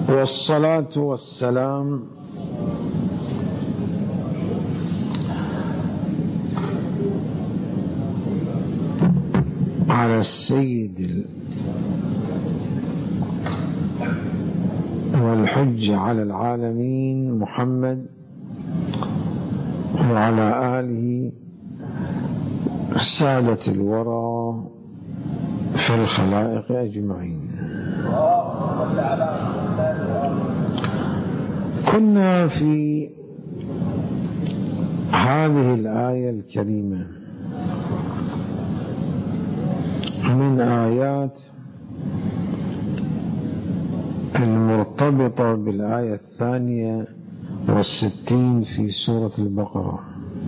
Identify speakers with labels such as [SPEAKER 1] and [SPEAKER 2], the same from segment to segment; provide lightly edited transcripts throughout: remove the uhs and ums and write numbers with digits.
[SPEAKER 1] والصلاة والسلام على السيد والحجة على العالمين محمد وعلى آله سادة الورى في الخلائق أجمعين. كنا في هذه الآية الكريمة من آيات المرتبطة بالآية 62 في سورة البقرة: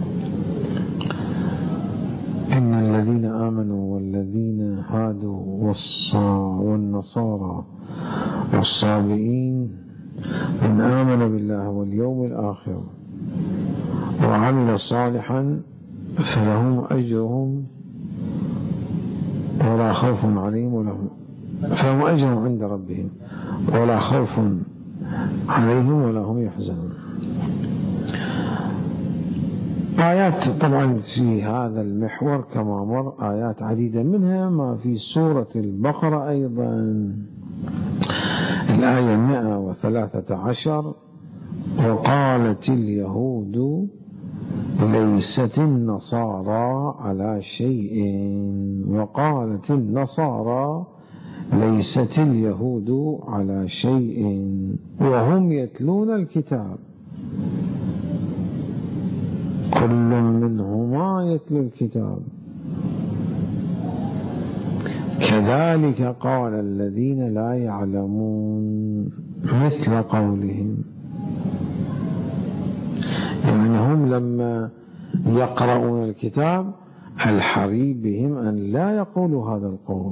[SPEAKER 1] إن الذين آمنوا والذين هادوا والنصارى والصابئين من آمن بالله واليوم الآخر وعمل صالحا فلهم أجرهم ولا خوف عليهم فهم أجرهم عند ربهم ولا خوف عليهم ولا هم يحزنون. آيات طبعا في هذا المحور كما مر آيات عديدة، منها ما في سورة البقرة أيضا الآية 113: وقالت اليهود ليست النصارى على شيء وقالت النصارى ليست اليهود على شيء وهم يتلون الكتاب كل منهما يتلو الكتاب كذلك قال الذين لا يعلمون مثل قولهم. يعني هم لما يقرؤون الكتاب الحري بهم أن لا يقولوا هذا القول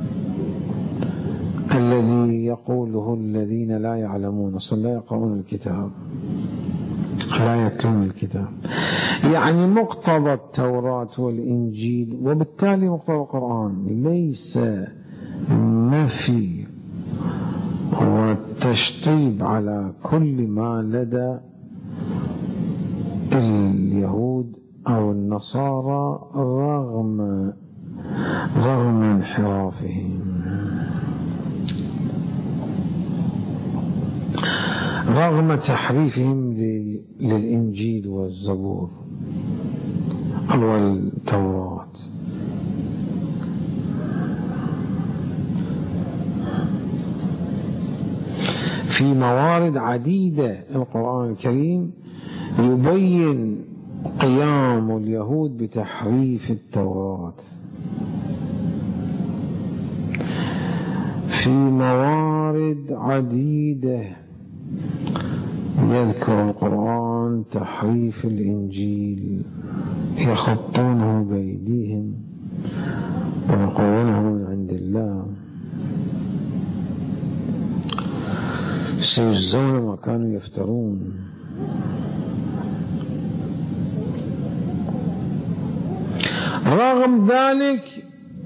[SPEAKER 1] الذي يقوله الذين لا يعلمون، أصلا لا يقرؤون الكتاب لا يتلون الكتاب. يعني مقتضى التوراة والإنجيل وبالتالي مقتضى القرآن ليس نفي والتشطيب على كل ما لدى اليهود أو النصارى رغم انحرافهم، رغم تحريفهم للإنجيل والزبور والتوراة. في موارد عديدة القرآن الكريم يبين قيام اليهود بتحريف التوراة. في موارد عديدة يذكر القرآن تحريف الإنجيل، يخطونه بأيديهم ويقولونه من عند الله سيجزون ما كانوا يفترون. رغم ذلك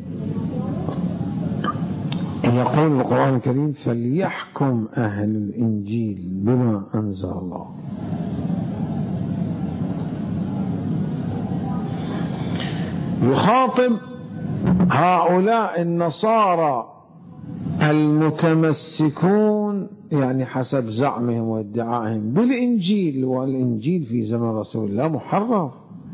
[SPEAKER 1] يقول القرآن الكريم: فليحكم أهل الإنجيل بما أنزل الله. يخاطب هؤلاء النصارى المتمسكون يعني حسب زعمهم وادعائهم بالإنجيل، والإنجيل في زمن رسول الله محرف،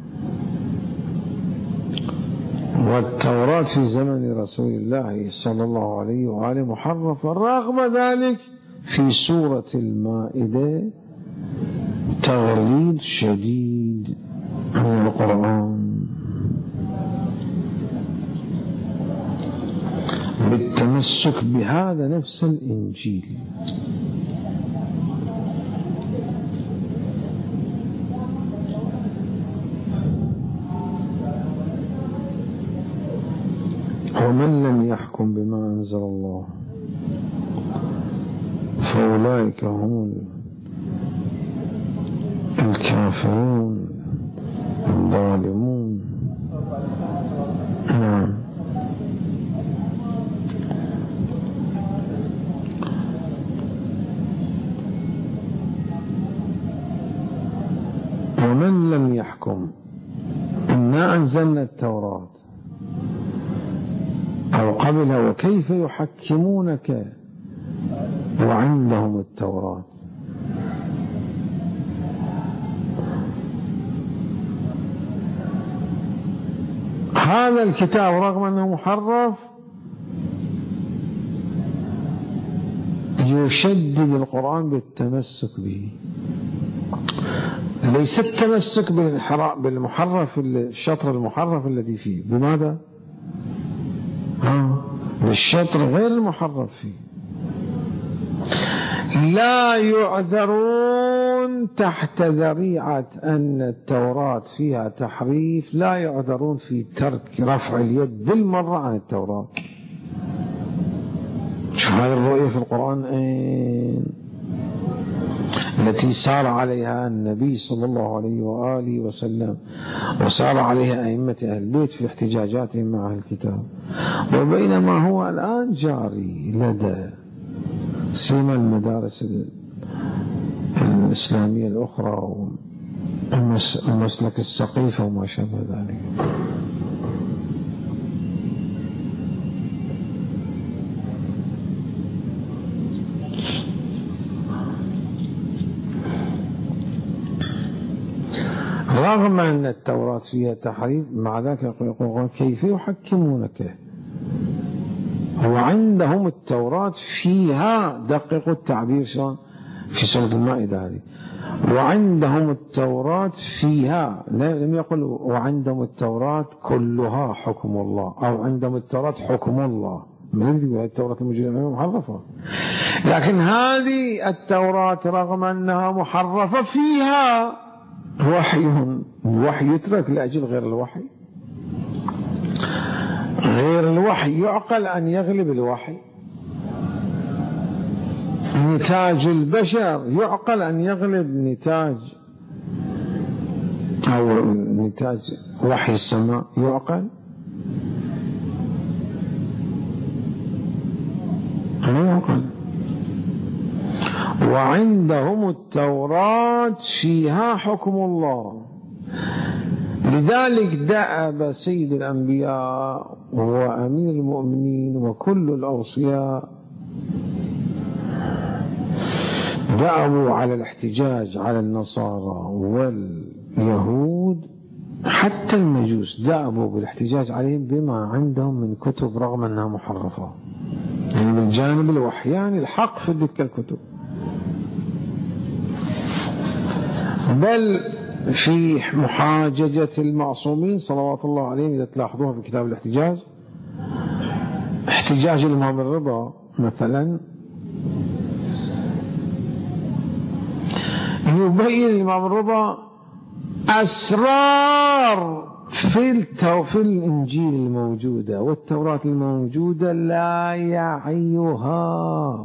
[SPEAKER 1] والتوراة في زمن رسول الله صلى الله عليه وآله محرفة. رغم ذلك في سورة المائدة تغليظ شديد من القرآن بالتمسك بهذا نفس الإنجيل. ومن لم يحكم بما أنزل الله فأولئك هم الكافرون الظالمون. نعم. ومن لم يحكم إنا أنزلنا التوراة أو قبلها وكيف يحكمونك وعندهم التوراة. هذا الكتاب رغم أنه محرف يشدد القرآن بالتمسك به، ليس التمسك بالمحرف الشطر المحرف الذي فيه، بماذا؟ بالشطر غير المحرف فيه. لا يعذرون تحت ذريعة أن التوراة فيها تحريف، لا يعذرون في ترك رفع اليد بالمرة عن التوراة. شوف هذه الرؤية في القرآن التي سار عليها النبي صلى الله عليه وآله وسلم، وسار عليها أئمة أهل البيت في احتجاجاتهم مع الكتاب، وبينما هو الآن جاري لدى سيما المدارس الإسلامية الأخرى ومسلك السقيفة وما شابه ذلك. رغم أن التوراة فيها تحريف مع ذلك يقول كيف يحكمونك وعندهم التوراة فيها، دققوا التعبير شلون في سورة المائدة هذه، وعندهم التوراة فيها، لم يقل وعندهم التوراة كلها حكم الله أو عندهم التوراة حكم الله، ما يقول التوراة الموجودة محرفة، لكن هذه التوراة رغم أنها محرفة فيها وحي، الوحي يترك لأجل غير الوحي، غير الوحي يعقل أن يغلب الوحي، نتاج البشر يعقل أن يغلب نتاج أو نتاج وحي السماء يعقل، لا يعقل. وعندهم التوراة فيها حكم الله، لذلك دأب سيد الأنبياء وأمير المؤمنين وكل الأوصياء دأبوا على الاحتجاج على النصارى واليهود، حتى المجوس دأبوا بالاحتجاج عليهم بما عندهم من كتب رغم أنها محرفة، يعني بالجانب الوحياني الحق في تلك الكتب، بل في محاججة المعصومين صلوات الله عليهم إذا تلاحظوها في كتاب الاحتجاج، احتجاج الإمام الرضا مثلا يبين الإمام الرضا أسرار في الإنجيل الموجودة والتوراة الموجودة لا يعيها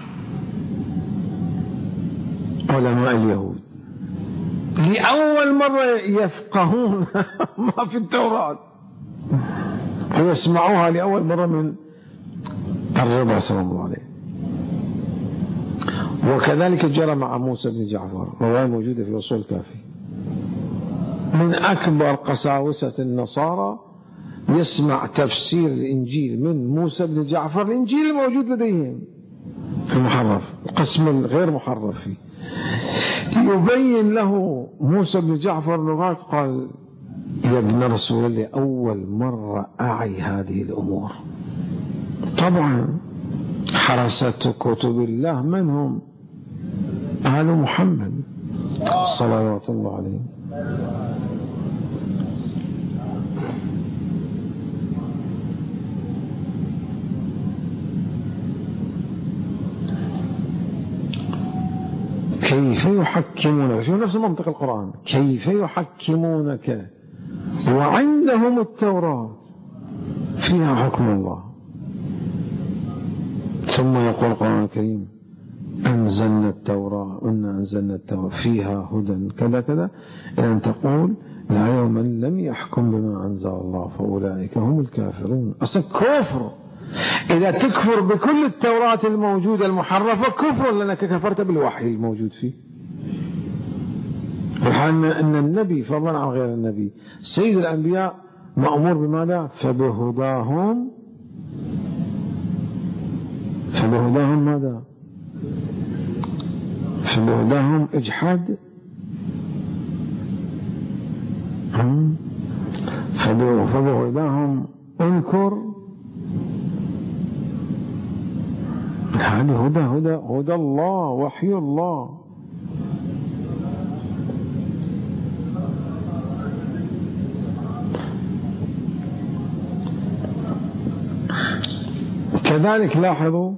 [SPEAKER 1] علماء اليهود، لأول مرة يفقهون ما في التوراة ويسمعوها لأول مرة من الرضا صلى الله عليه. وكذلك جرى مع موسى بن جعفر، رواية موجودة في أصول الكافي، من أكبر قساوسة النصارى يسمع تفسير الإنجيل من موسى بن جعفر، الإنجيل الموجود لديهم المحرف، القسم الغير محرف فيه، يبين له موسى بن جعفر لغات، قال يا ابن رسول الله أول مرة أعي هذه الأمور. طبعا حرسة كتب الله من هم؟ آل محمد صلوات الله عليه. كيف يحكمونك، شوف نفس منطق القرآن، كيف يحكمونك وعندهم التوراة فيها حكم الله، ثم يقول القرآن الكريم أنزلنا التوراة، إنا أنزلنا التوراة فيها هدى كذا كذا، إلى أن تقول لا يوم لم يحكم بما أنزل الله فأولئك هم الكافرون. أصلا كفر، إذا تكفر بكل التوراة الموجودة المحرفة كفر، لأنك كفرت بالوحي الموجود فيه. بحال أن النبي فضلا عن غير النبي سيد الأنبياء مأمور بماذا؟ فبهداهم ماذا؟ فبهداهم اجحد، فبهداهم انكر. هذه هدى الله، وحي الله. كذلك لاحظوا: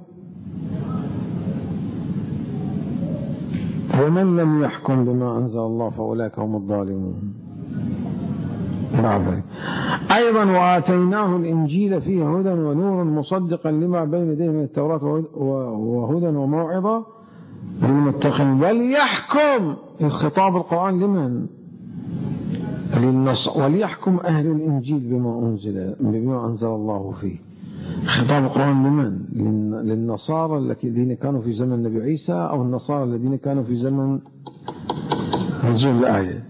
[SPEAKER 1] ومن لم يحكم بما أنزل الله فأولئك هم الظالمون. بعد ذلك أيضا: وآتيناه الإنجيل فيه هدى ونور مصدقا لما بين يديه من التوراة وهدى وموعظة للمتقين وليحكم. الخطاب القرآن لمن؟ وليحكم أهل الإنجيل بما أنزل الله فيه. خطاب القرآن لمن؟ للنصارى الذين كانوا في زمن النبي عيسى، أو النصارى الذين كانوا في زمن نزول الآية؟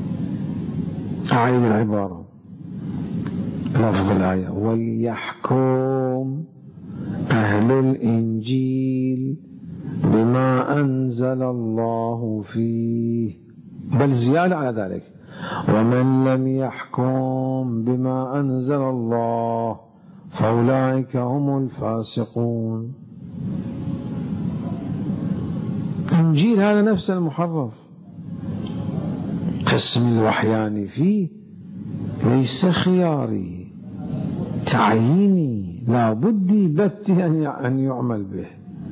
[SPEAKER 1] أعيد العبارة، لفظ الآية: وليحكم أهل الإنجيل بما أنزل الله فيه. بل زيادة على ذلك: ومن لم يحكم بما أنزل الله فأولئك هم الفاسقون. إنجيل هذا نفس المحرف، قسم الوحيان فيه ليس خياري، تعييني، لا بد بته أن يعمل به.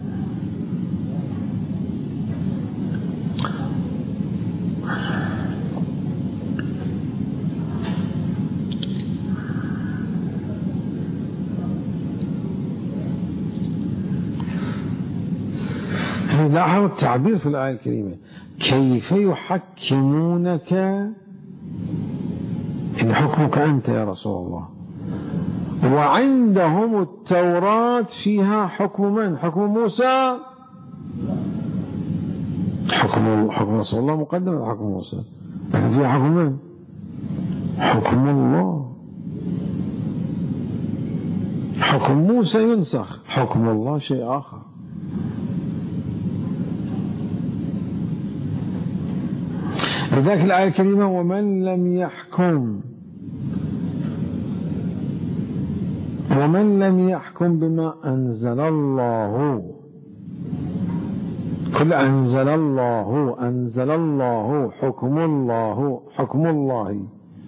[SPEAKER 1] لاحظوا التعبير في الآية الكريمة: كيف يحكمونك، إن حكمك أنت يا رسول الله، وعندهم التوراة فيها حكم من؟ حكم موسى. حكم رسول الله مقدم على حكم موسى، لكن فيها حكم من؟ حكم الله. حكم موسى ينسخ، حكم الله شيء آخر. لذلك الآية الكريمة: ومن لم يحكم بما أنزل الله. كل أنزل الله حكم الله.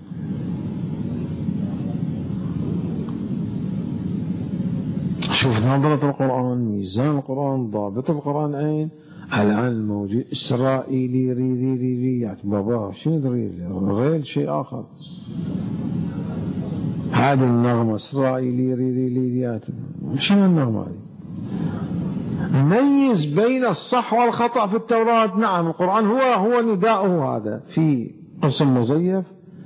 [SPEAKER 1] شوف نظرة القرآن، ميزان القرآن، ضابط القرآن. أين الآن الموجود؟ إسرائيلي ري بابا شنو ريل شيء آخر. هذه النغمة إسرائيلي ري شنو النغمة هذه؟ ميز بين الصح والخطأ في التوراة. نعم القرآن هو نداؤه هذا في قسم مزيف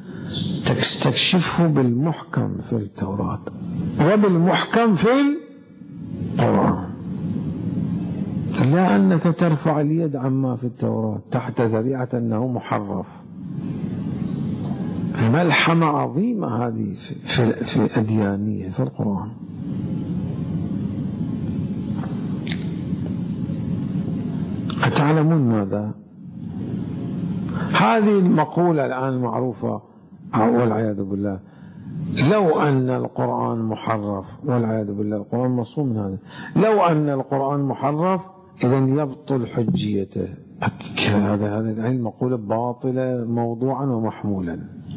[SPEAKER 1] تكشفه بالمحكم في التوراة وبالمحكم في القرآن، لا أنك ترفع اليد عما في التوراة تحت ذريعة أنه محرف. ملحمة عظيمة هذه في أديانية في القرآن. أتعلمون ماذا؟ هذه المقولة الآن معروفة والعياذ بالله: لو أن القرآن محرف، والعياذ بالله القرآن مصون من هذا. لو أن القرآن محرف إذن يبطل حجيته. هذا العلم مقولة باطلة موضوعا ومحمولا.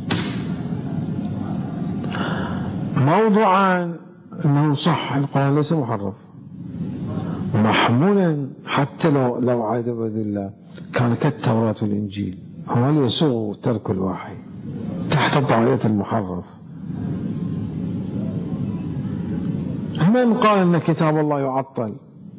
[SPEAKER 1] موضوعا أنه صح القرآن ليس محرف، محمولا حتى لو عاد بإذن الله كان كالتوراة والإنجيل، هو يسوغ ترك الوحي تحت طاعية المحرف. من قال أن كتاب الله يعطل؟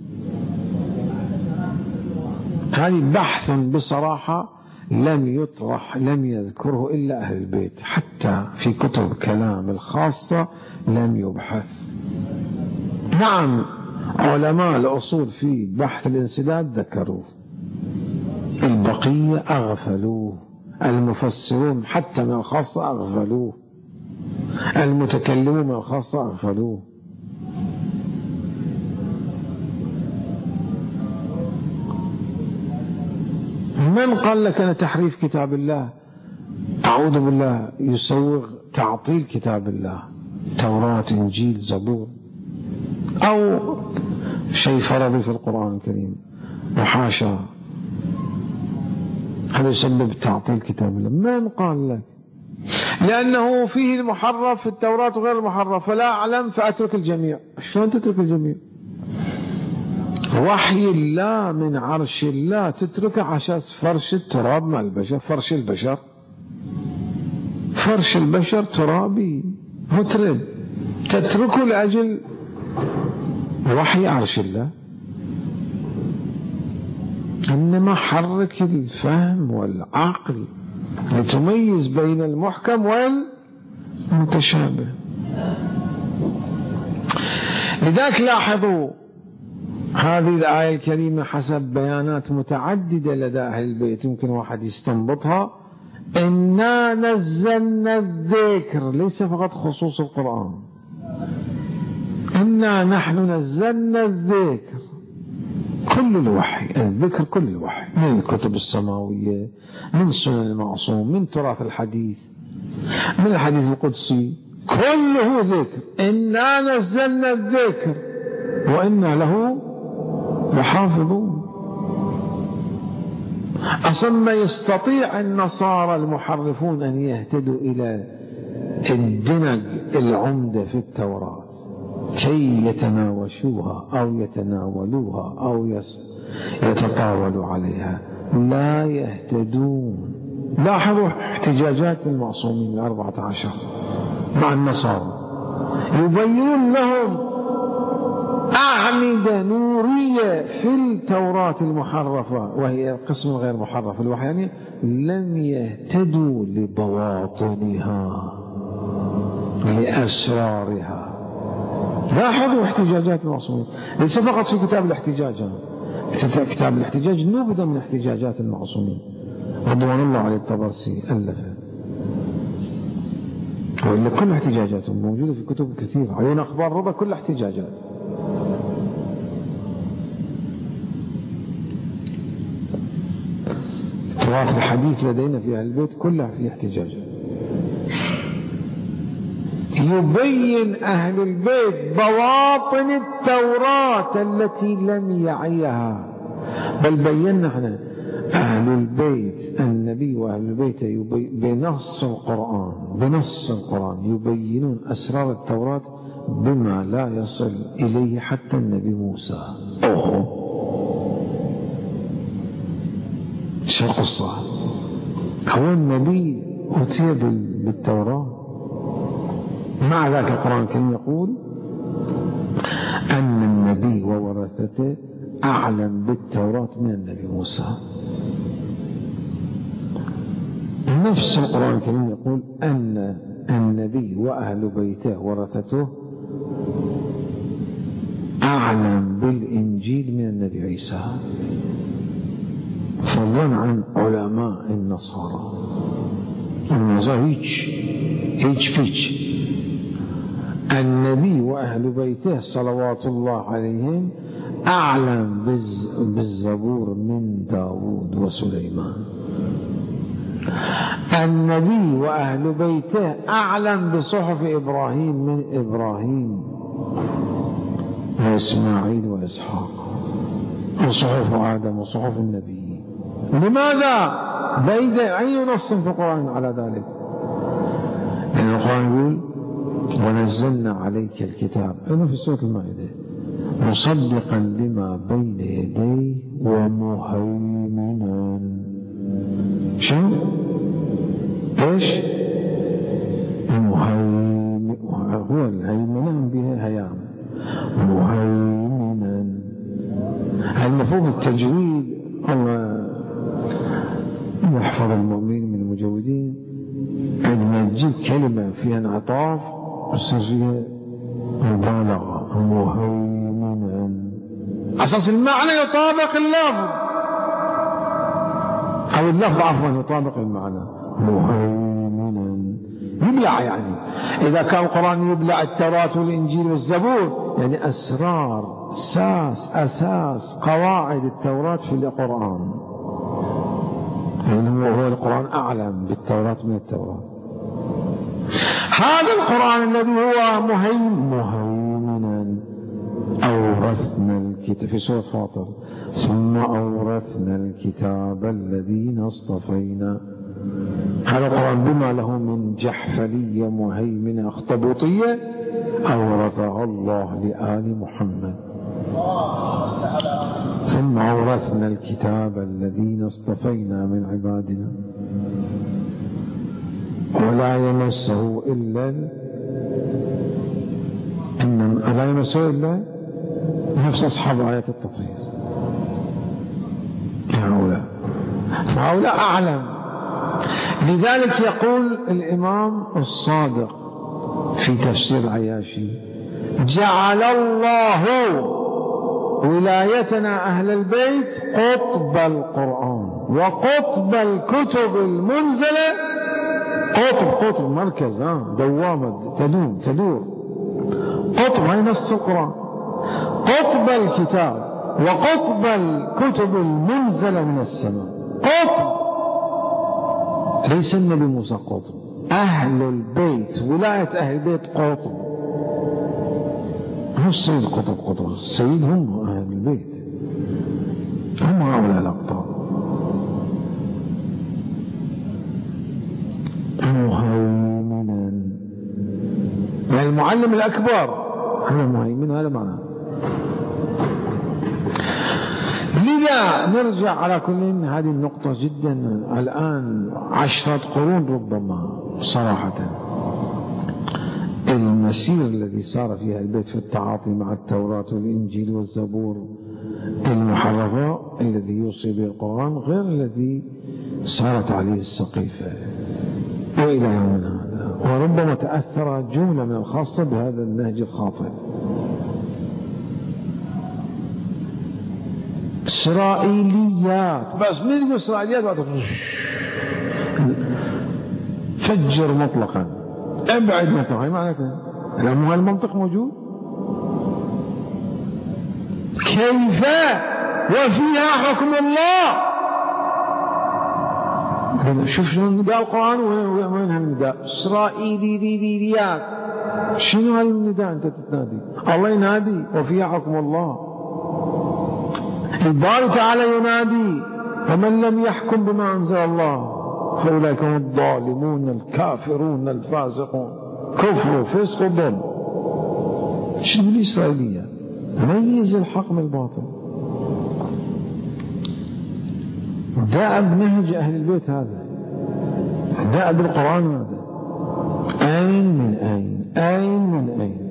[SPEAKER 1] هذه بحث بصراحة لم يذكره إلا أهل البيت، حتى في كتب كلام الخاصة لم يبحث. نعم علماء الأصول في بحث الانسداد ذكروه، البقية أغفلوه المفسرون حتى من الخاصة أغفلوه، المتكلمون من الخاصة أغفلوه. من قال لك أن تحريف كتاب الله أعوذ بالله يسوغ تعطيل كتاب الله، توراة إنجيل زبور، أو شيء فرضي في القرآن الكريم، وحاشا هذا يسبب تعطيل كتاب الله. من قال لك؟ لأنه فيه المحرف في التوراة وغير المحرف، فلا أعلم فأترك الجميع. شلون تترك الجميع؟ وحي الله من عرش الله تتركه عشان فرش التراب مع البشر، فرش البشر، فرش البشر ترابي مترب، تتركه لأجل وحي عرش الله. إنما حرك الفهم والعقل لتميز بين المحكم والمتشابه. لذلك لاحظوا هذه الآية الكريمة حسب بيانات متعددة لدى أهل البيت يمكن واحد يستنبطها. إنا نزلنا الذكر، ليس فقط خصوص القرآن، إنا نحن نزلنا الذكر، كل الوحي، الذكر كل الوحي، من الكتب السماوية، من سنن المعصوم، من تراث الحديث، من الحديث القدسي، كله ذكر. إنا نزلنا الذكر وإنا له لحافظون. أصلا ما يستطيع النصارى المحرفون أن يهتدوا إلى الدنج العمدة في التوراة كي يتناوشوها أو يتناولوها أو يتطاولوا عليها، لا يهتدون. لاحظوا احتجاجات المعصومين 14 مع النصارى، يبينون لهم أعمدة نورية في التوراة المحرفة وهي القسم الغير محرف الوحي، يعني لم يهتدوا لبواطنها لأسرارها. لاحظوا احتجاجات المعصومين، ليس فقط في كتاب الاحتجاج، كتاب الاحتجاج نبذة من احتجاجات المعصومين رضوان الله عليه الطبرسي ألفه، وإلا كل احتجاجاتهم موجودة في كتب كثيرة، عيون أخبار رضا كل احتجاجات. تراث الحديث لدينا في أهل البيت كلها في احتجاجات. يبين أهل البيت بواطن التوراة التي لم يعيها، بل بينا احنا أهل البيت النبي وأهل البيت بنص القرآن يبينون أسرار التوراة بما لا يصل إليه حتى النبي موسى. شو القصة؟ هو النبي أتي بالتوراة، مع ذلك القرآن الكريم يقول أن النبي وورثته أعلم بالتوراة من النبي موسى. نفس القرآن الكريم يقول أن النبي وأهل بيته ورثته أعلم بالإنجيل من النبي عيسى، فضلا عن علماء النصارى. هيج النبي وأهل بيته صلوات الله عليهم أعلم بالزبور من داود وسليمان. النبي وأهل بيته أعلم بصحف إبراهيم من إبراهيم وإسماعيل وإسحاق، وصحف آدم وصحف النبيين. لماذا؟ بيد أي نص في القرآن على ذلك؟ لأن القرآن يقول ونزلنا عليك الكتاب، أنا في سورة المائدة، مصدقا لما بين يديه ومهيمنا. شو؟ ايش؟ مهيمن، هو الهيمنان بها هيام، مهيمنا. المفروض التجويد الله يحفظ المؤمنين من المجودين، عندما تجيب كلمة فيها انعطاف يصير فيها مبالغة، مهيمنا، أساس المعنى يطابق اللفظ. أو اللفظ عفوا يطابق المعنى، مهيمنا يبلع. يعني إذا كان القرآن يبلع التوراة والإنجيل والزبور، يعني أسرار أساس قواعد التوراة في القرآن، يعني هو القرآن أعلم بالتوراة من التوراة. هذا القرآن الذي هو مهيمنا أورثنا الكتاب في سورة فاطر، ثم أورثنا الكتاب الذين اصطفينا. هذا القرآن بما له من جحفلية مهيمنة أخطبوطية أورثها الله لآل محمد. ثم أورثنا الكتاب الذين اصطفينا من عبادنا ولا يمسه إلا لا يمسه إلا نفس أصحاب آيات التطهير. فهؤلاء أعلم. لذلك يقول الإمام الصادق في تفسير العياشي: جعل الله ولايتنا أهل البيت قطب القرآن وقطب الكتب المنزلة. قطب مركز، دوامة تدور. قطب هي نص القرآن، قطب الكتاب وقطب الكتب المنزلة من السماء. قطب ليس النبي موسى قطب، أهل البيت، ولاية أهل البيت قطب. هو السيد قطب، السيد هم أهل البيت، هم هؤلاء الأقطاب. مهيمنا يعني المعلم الأكبر، هذا مهيمن، هذا معناه. لذا نرجع على كل هذه النقطة جدا. الآن 10 قرون ربما صراحة المسير الذي صار فيها البيت في التعاطي مع التوراة والإنجيل والزبور المحرفة الذي يوصي به القرآن غير الذي صارت عليه السقيفة وإلى يومنا هذا. وربما تأثر جملة من الخاصة بهذا النهج الخاطئ. إسرائيليات بس، مين يقول إسرائيليات؟ فجر مطلقا، ابعد مطلقا. ايش معناته؟ لأنه المنطق موجود. كيف وفيها حكم الله؟ شوف شنو نداء القرآن، وين هالنداء؟ إسرائيليات. شنو هالنداء أنت تتنادي؟ الله ينادي وفيها حكم الله. الباري تعالى ينادي: ومن لم يحكم بما أنزل الله فأولئك هم الظالمون الكافرون الفاسقون. كفر وفسق وظلم. شنو الإسرائيلية؟ ميز الحق من الباطل. داء بنهج أهل البيت هذا، داء بالقرآن هذا. أين من أين؟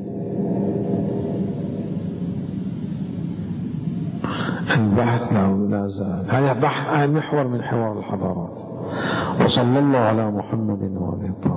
[SPEAKER 1] البحث لا زال. هذا محور من حوار الحضارات. وصلى الله على محمد وآله الطاهرين.